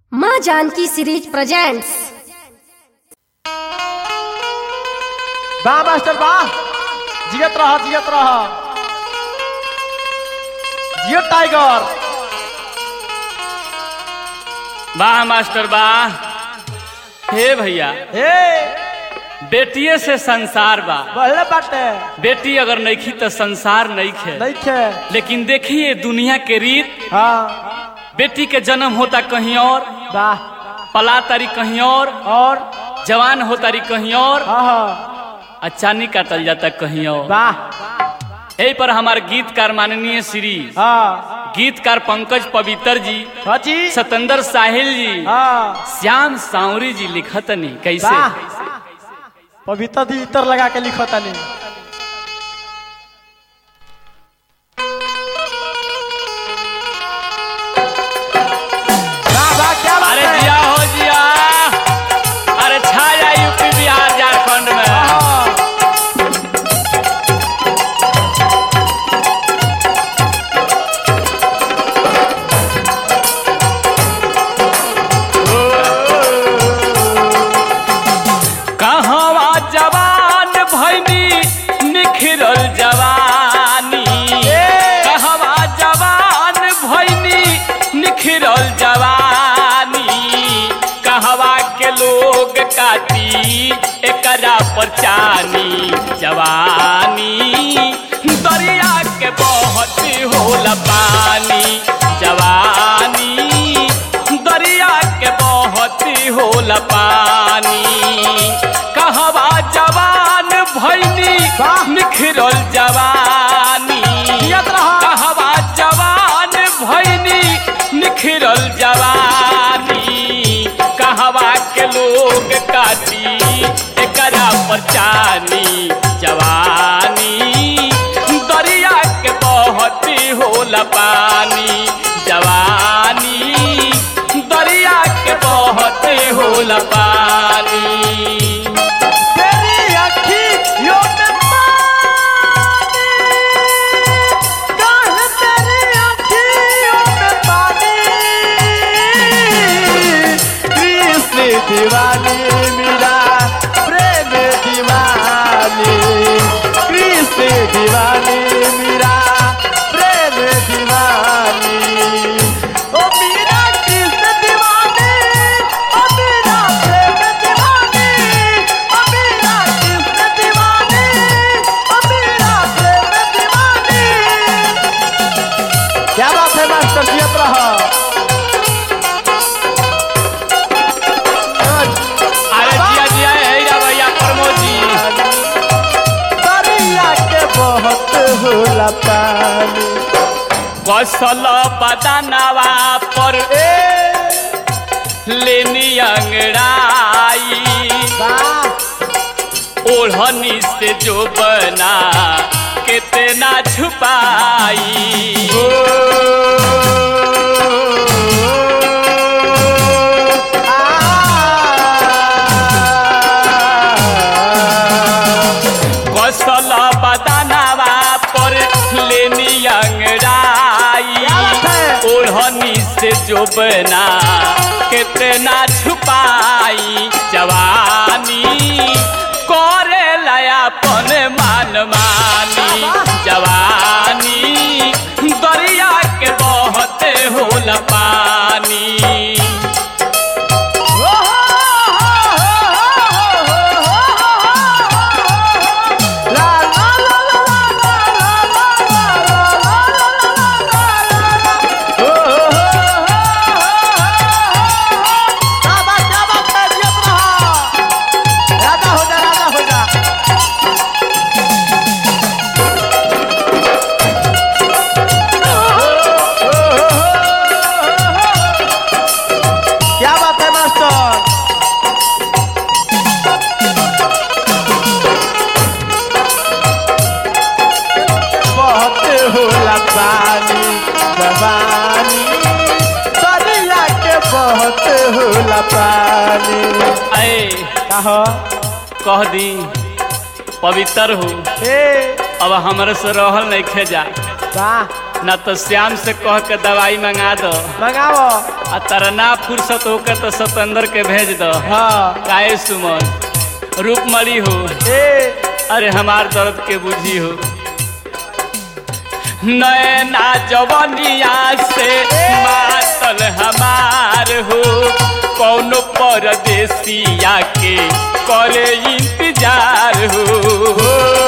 माँ Janaki series presents. वाह master वाह, जियत रह जियो टाइगर। वाह मास्टर वाह। हे भैया, हे बेटिए से संसार बा। बहले बाटे बेटी अगर नइखी तो संसार नइखे। नहीं खे। लेकिन देखिए दुनिया के रीत, हाँ बेटी के जन्म होता कहीं और, वाह, पला तारी कहीं और जवान हो तारी कहीं और, हाँ अचानी काटल जाता कहीं और। वाह, यही पर हमारे गीतकार माननीय श्री हाँ गीतकार पंकज पवित्र जी, हाँ जी, सतेंद्र साहिल जी, हाँ श्याम सावरी जी लिखतनी कैसे। वाह, पवित्र दी इतर लगा के लिखो तनी। वाह वाह, क्या बात अरे है। जिया हो जिया, अरे छाया यूपी बिहार झारखंड में। हाँ, कहवा जवान भैनी निखरल जवानी, कहवा जवान भैनी निखरल जवानी, कहवा के लोग काटी एकरा पर चानी जवानी, दरिया के बहुत होला पानी जवानी, दरिया के बहुत होला पानी, कहवा जवान भैनी निखरल जवानी, कहवा जवान भैनी निखरल जवानी, कहवा के लोग काटी एकरा पर चानी जवानी, दरिया के बहुत होला पानी जवानी, दरिया के बहुत होला पानी। तेरी अखियों में पानी, काहे तेरी अखियों में पानी, कृष्ण दीवानी मेरा प्रेम दीवानी, कृष्ण दीवानी मेरा प्रेम दीवानी, ओ मेरा कृष्ण दीवानी, ओ मेरा प्रेम दीवानी, ओ मेरा कृष्ण दीवानी, ओ मेरा प्रेम दीवानी। क्या बात है मास्टर, जियत रहो। अरे जिया जिया है रा भैया प्रमोद जी। दरिया के बहुत होला पानी, कौशल बदनवा पर लेनी अंगड़ाई, वाह, ओढ़नी से जो बना कितना छुपाई, कौशल बदनवा पर लेनी अंगड़ाई, ओढ़नी से जो बना कितना छुपाई, जवानी करे लयापन मान मानी जवानी, दरिया के बहुत होला पानी। क्या बात है मास्टर। बहुत होला पानी जवानी, दरिया के बहुत होला पानी। ऐ कहो कह दी पवित्र हो, हे अब हमारे से रहल नहीं खेजा, वाह, ना तो श्याम से कह के दवाई मंगा दो, मंगाओ। आ तारा ना फुर्सत होकर तो सतेंद्र के भेज दो। हाँ काहे सुमन रूपमणी हो, अरे हमार दर्द के बुझी हो। नैना जवनिया से मातल हमार हो, कौनो परदेसिया के करे इंतजार हो।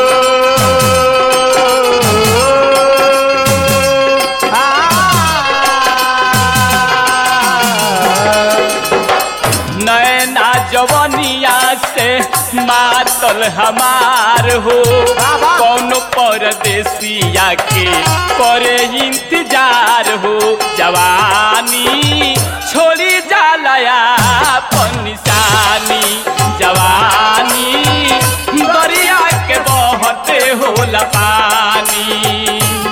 नैना जवनिया से मातल हमार हो, कौनो परदेसिया के करे इंतजार हो। जवानी छोड़ी जालया पनिशानी, जवानी दरिया के बहते होला पानी।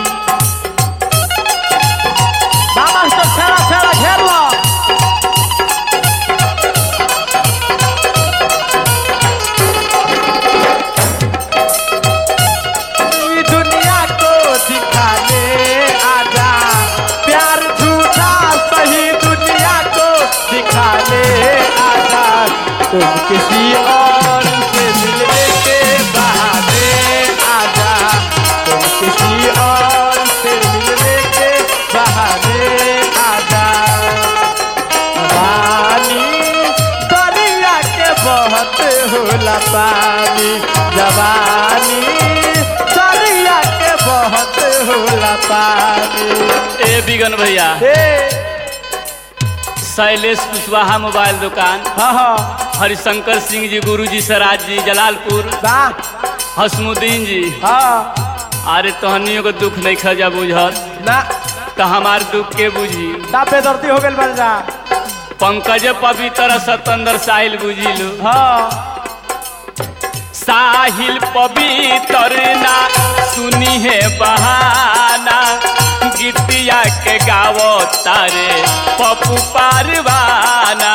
बाबा तो छेड़ा छेड़ा घेर लो। दुनिया को दिखाने आजा, प्यार झूठा सही दुनिया को दिखाने आजा। तुम किसी और से मिलने के बहाने आजा, तुम किसी और से मिलने के बहाने आजा। जवानी दरिया के बहत होला पानी, जवानी दरिया के बहत होला पानी। ए बिगन भैया, शैलेश कुशवाहा मोबाइल दुकान, हाँ हाँ हरिशंकर सिंह जी, गुरुजी सराज जी जलालपुर, हसमुद्दीन जी। हाँ अरे तहनियों को दुख नहीं खजा बुझत ना तो हमार दुख के बुझी। ना बेदर्दी हो गई बन जा। पंकज पवित्र सतेंद्र साहिल बुझिलू। हाँ साहिल पवित्र ना सुनी है बहाना, गीतिया के गावो तारे पप्पू पारवाना।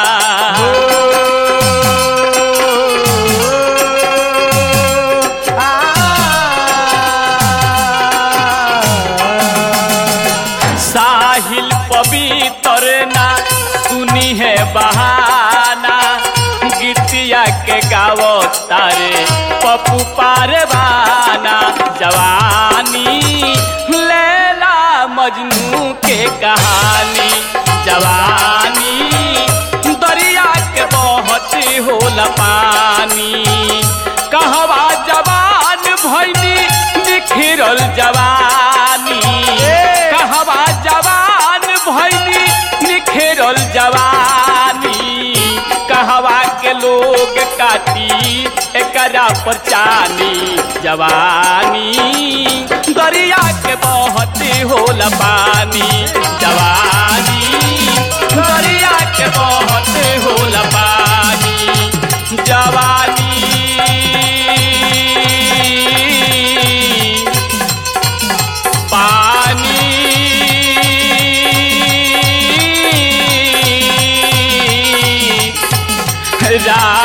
साहिल पवित्र ना सुनी है बहाना, गीतिया के गावो तारे पप्पू पारवाना। जवानी लैला मजनू के कहानी, जवानी दरिया के बहत होला पानी। कहवा जवान भैनी निखिरल जवानी, कहवा जवान भैनी निखिरल जवानी। कहवा के लोग काटी एकरा पर चानी, जवानी दरिया के बहत होला पानी, जवानी दरिया के बहत होला पानी। जवानी पानी रा